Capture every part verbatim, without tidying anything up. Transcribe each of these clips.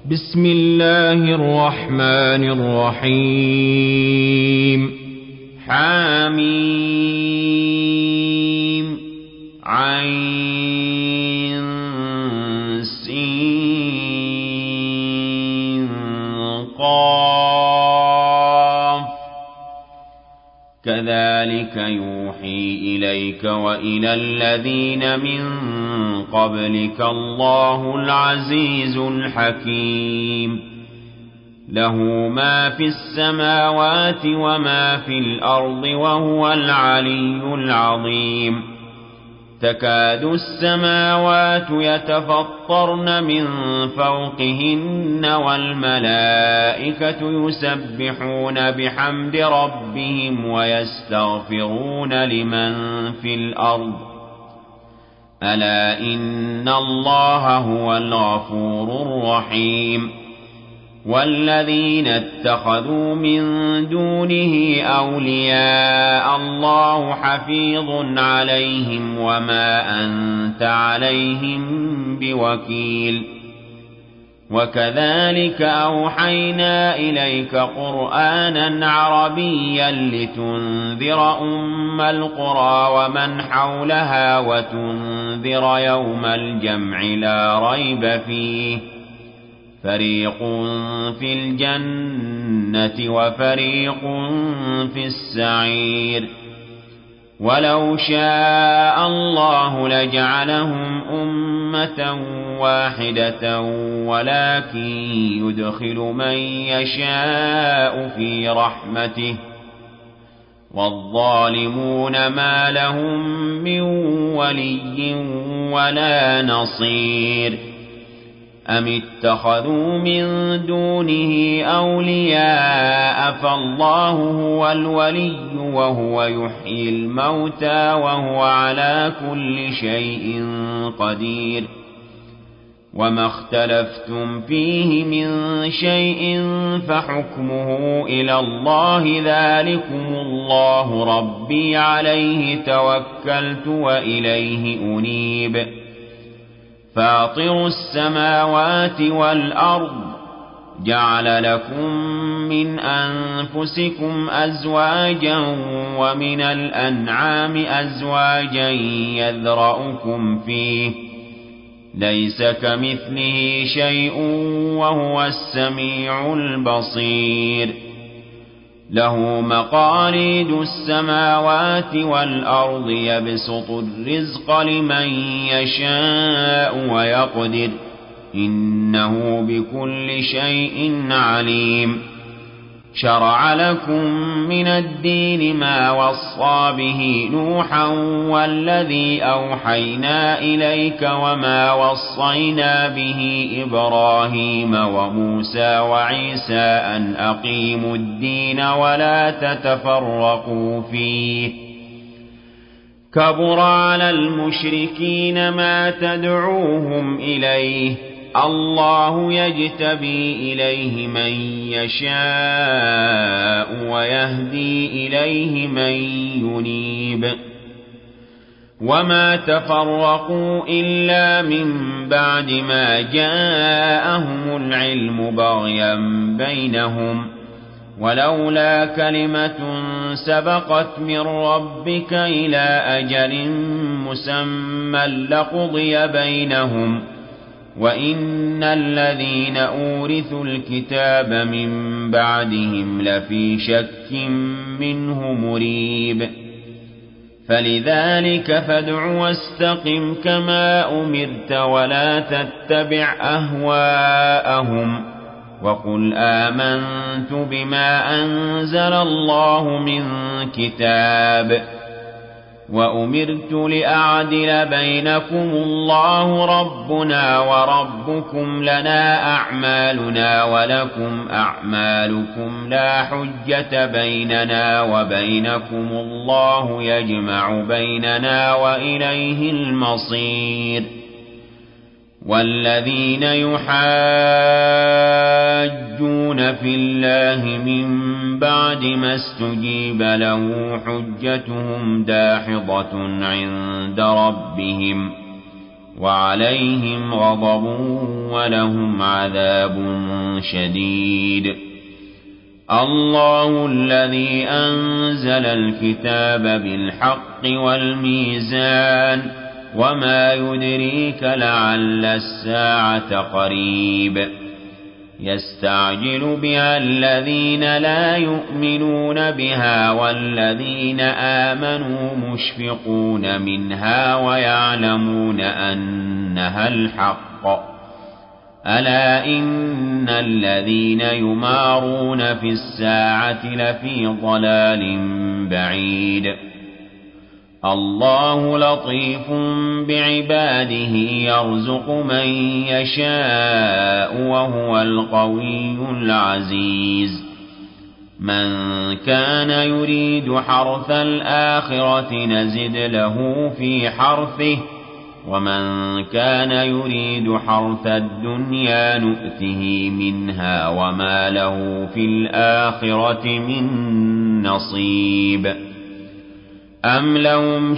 بسم الله الرحمن الرحيم حميم عين سين قاف كذلك يوحي إليك وإلى الذين من قبلك الله العزيز الحكيم له ما في السماوات وما في الأرض وهو العلي العظيم تكاد السماوات يتفطرن من فوقهن والملائكة يسبحون بحمد ربهم ويستغفرون لمن في الأرض ألا إن الله هو الغفور الرحيم والذين اتخذوا من دونه أولياء الله حفيظ عليهم وما أنت عليهم بوكيل وكذلك أوحينا إليك قرآنا عربيا لتنذر أم القرى ومن حولها وتنذر يوم الجمع لا ريب فيه فريق في الجنة وفريق في السعير ولو شاء الله لجعلهم أمة واحدة ولكن يدخل من يشاء في رحمته والظالمون ما لهم من ولي ولا نصير أم اتخذوا من دونه أولياء فالله هو الولي وهو يحيي الموتى وهو على كل شيء قدير وما اختلفتم فيه من شيء فحكمه إلى الله ذلكم الله ربي عليه توكلت وإليه أنيب فاطر السماوات والأرض جعل لكم من أنفسكم أزواجا ومن الأنعام أزواجا يذرأكم فيه ليس كمثله شيء وهو السميع البصير له مقاليد السماوات والأرض يبسط الرزق لمن يشاء ويقدر إنه بكل شيء عليم شرع لكم من الدين ما وصى به نوحا والذي أوحينا إليك وما وصينا به إبراهيم وموسى وعيسى أن أقيموا الدين ولا تتفرقوا فيه كبر على المشركين ما تدعوهم إليه الله يجتبي إليه من يشاء ويهدي إليه من ينيب وما تفرقوا إلا من بعد ما جاءهم العلم بغيا بينهم ولولا كلمة سبقت من ربك إلى أجل مسمى لقضي بينهم وإن الذين أورثوا الكتاب من بعدهم لفي شك منه مريب فلذلك فادع واستقم كما أمرت ولا تتبع أهواءهم وقل آمنت بما أنزل الله من كتاب وأمرت لأعدل بينكم الله ربنا وربكم لنا أعمالنا ولكم أعمالكم لا حجة بيننا وبينكم الله يجمع بيننا وإليه المصير والذين يحاجون في الله من بعد ما استجيب له حجتهم داحضة عند ربهم وعليهم غضب ولهم عذاب شديد. الله الذي أنزل الكتاب بالحق والميزان وما يدريك لعل الساعة قريب. يستعجل بها الذين لا يؤمنون بها والذين آمنوا مشفقون منها ويعلمون أنها الحق. ألا إن الذين يمارون في الساعة لفي ضلال بعيد. الله لطيف بعباده يرزق من يشاء وهو القوي العزيز. من كان يريد حرث الآخرة نزد له في حرثه ومن كان يريد حرث الدنيا نؤته منها وما له في الآخرة من نصيب. أم لهم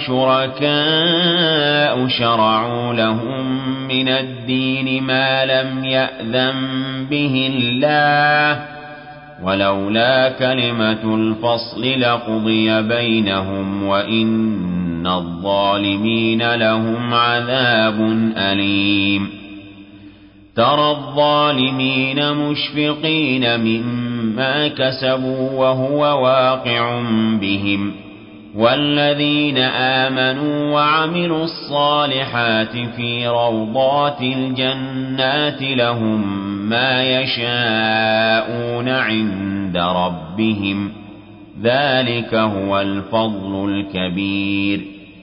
شركاء شرعوا لهم من الدين ما لم يأذن به الله ولولا كلمة الفصل لقضي بينهم وإن الظالمين لهم عذاب أليم. ترى الظالمين مشفقين مما كسبوا وهو واقع بهم والذين آمنوا وعملوا الصالحات في روضات الجنات لهم ما يشاءون عند ربهم ذلك هو الفضل الكبير.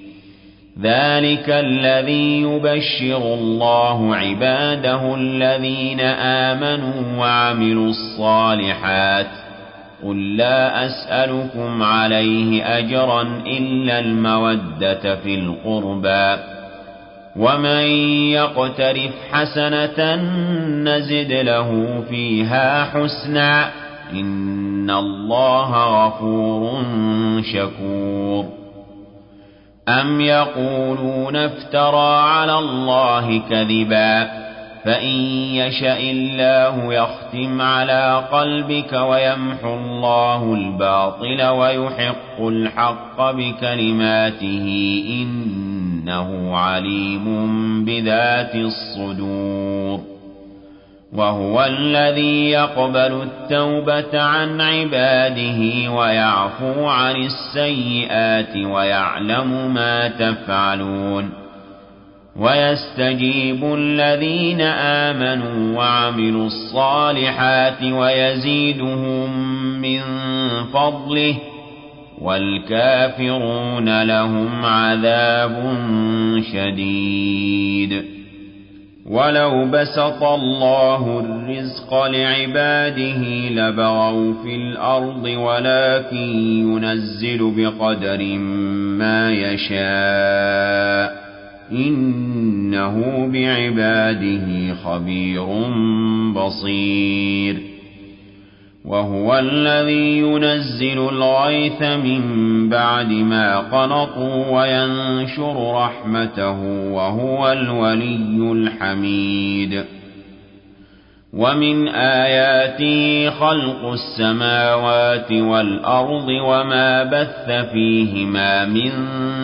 ذلك الذي يبشر الله عباده الذين آمنوا وعملوا الصالحات. قل لا أسألكم عليه أجرا إلا المودة في القربى ومن يقترف حسنة نزد له فيها حسنا إن الله غفور شكور. أم يقولون افترى على الله كذبا فإن يشاء الله يختم على قلبك ويمحو الله الباطل ويحق الحق بكلماته إنه عليم بذات الصدور. وهو الذي يقبل التوبة عن عباده ويعفو عن السيئات ويعلم ما تفعلون. ويستجيب الذين آمنوا وعملوا الصالحات ويزيدهم من فضله والكافرون لهم عذاب شديد. ولو بسط الله الرزق لعباده لبغوا في الأرض ولكن ينزل بقدر ما يشاء إنه بعباده خبير بصير. وهو الذي ينزل الغيث من بعد ما قنطوا وينشر رحمته وهو الولي الحميد. ومن آياته خلق السماوات والأرض وما بث فيهما من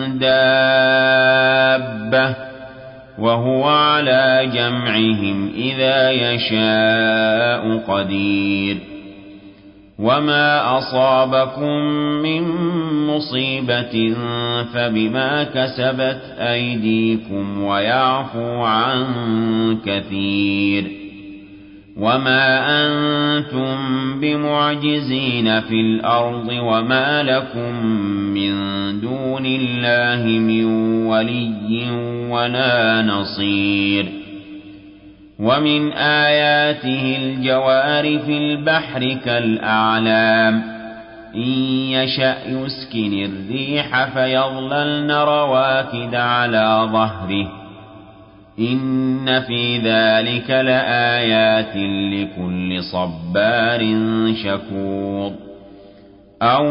دابة وهو على جمعهم إذا يشاء قدير. وما أصابكم من مصيبة فبما كسبت أيديكم ويعفو عن كثير. وما أنتم بمعجزين في الأرض وما لكم من دون الله من ولي ولا نصير. ومن آياته الجوار في البحر كالأعلام إن يشأ يسكن الريح فيظللن رواكد على ظهره إن في ذلك لآيات لكل صبار شكور. أو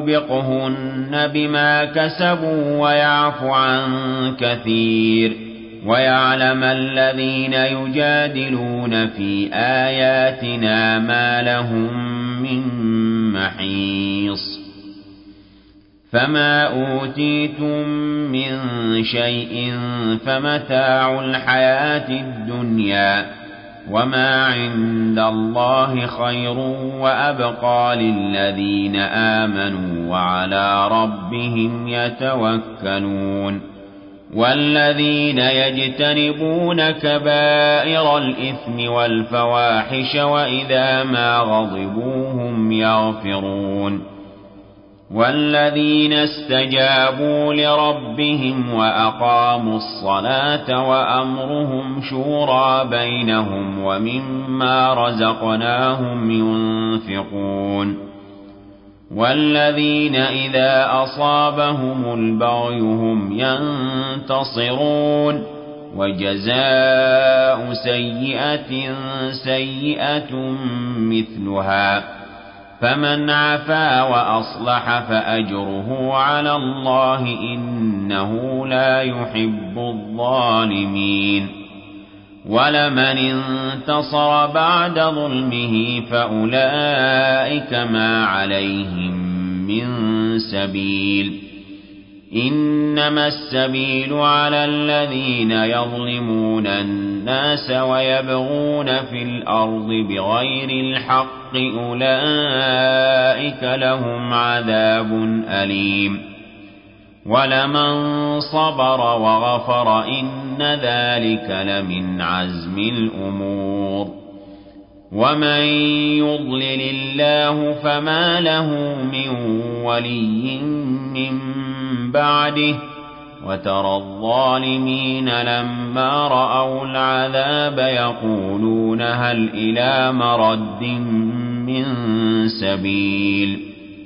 يوبقهن بما كسبوا ويعفو عن كثير ويعلم الذين يجادلون في آياتنا ما لهم من محيص فما أوتيتم من شيء فمتاع الحياة الدنيا وما عند الله خير وأبقى للذين آمنوا وعلى ربهم يتوكلون والذين يجتنبون كبائر الإثم والفواحش وإذا ما غضبوا هم يغفرون والذين استجابوا لربهم وأقاموا الصلاة وأمرهم شورى بينهم ومما رزقناهم ينفقون والذين إذا أصابهم البغي هم ينتصرون وجزاء سيئة سيئة مثلها فمن عفا وأصلح فأجره على الله إنه لا يحب الظالمين ولمن انتصر بعد ظلمه فأولئك ما عليهم من سبيل إنما السبيل على الذين يظلمون الناس ويبغون في الأرض بغير الحق أولئك لهم عذاب أليم ولمن صبر وغفر إن ذلك لمن عزم الأمور ومن يضلل الله فما له من ولي من بعده وترى الظالمين لما رأوا العذاب يقولون هل إلى مرد من سبيل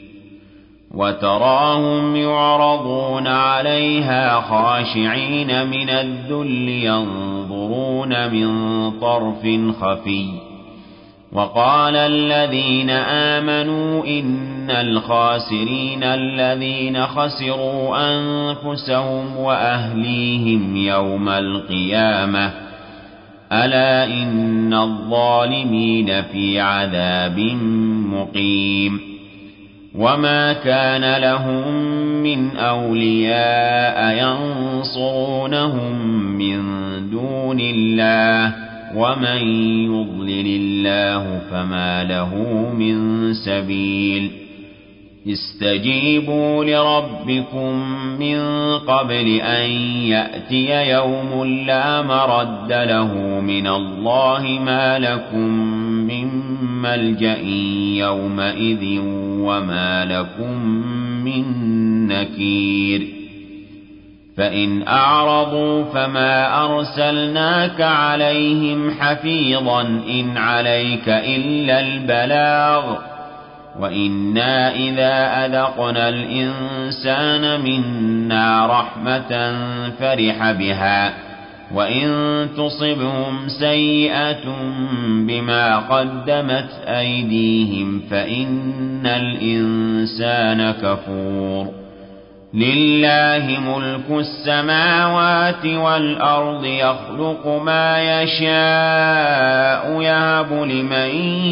وتراهم يعرضون عليها خاشعين من الذل ينظرون من طرف خفي وقال الذين آمنوا إن الخاسرين الذين خسروا أنفسهم وأهليهم يوم القيامة ألا إن الظالمين في عذاب مقيم وما كان لهم من أولياء ينصرونهم من دون الله ومن يضلل الله فما له من سبيل استجيبوا لربكم من قبل أن يأتي يوم لا مرد له من الله ما لكم من ملجأ يومئذ وما لكم من نكير فإن أعرضوا فما أرسلناك عليهم حفيظا إن عليك إلا البلاغ وإنا إذا أذقنا الإنسان منا رحمة فرح بها وإن تصبهم سيئة بما قدمت أيديهم فإن الإنسان كفور لله ملك السماوات والأرض يخلق ما يشاء يهب لمن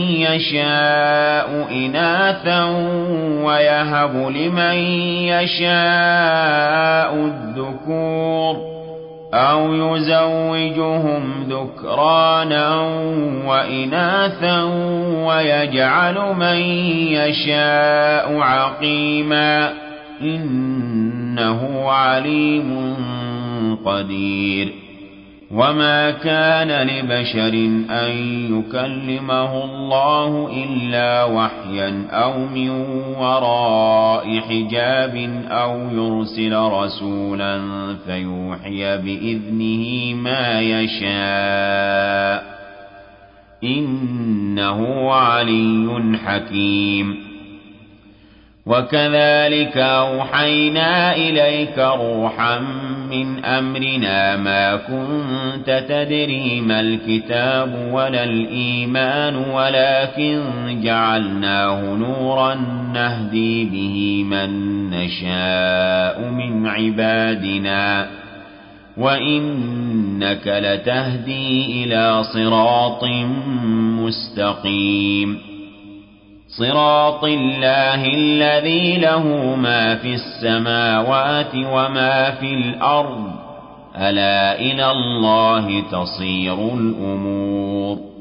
يشاء إناثا ويهب لمن يشاء الذكور أو يزوجهم ذكرانا وإناثا ويجعل من يشاء عقيما إنه عليم قدير وما كان لبشر أن يكلمه الله إلا وحيا أو من وراء حجاب أو يرسل رسولا فيوحي بإذنه ما يشاء إنه علي حكيم وكذلك أوحينا إليك روحا من أمرنا ما كنت تدري ما الكتاب ولا الإيمان ولكن جعلناه نورا نهدي به من نشاء من عبادنا وَإِنَّكَ لَتَهْدِي إِلَى صِرَاطٍ مُّسْتَقِيمٍ صِرَاطِ اللَّهِ الَّذِي لَهُ مَا فِي السَّمَاوَاتِ وَمَا فِي الْأَرْضِ ۗ أَلَا إِلَى اللَّهِ تَصِيرُ الْأُمُورُ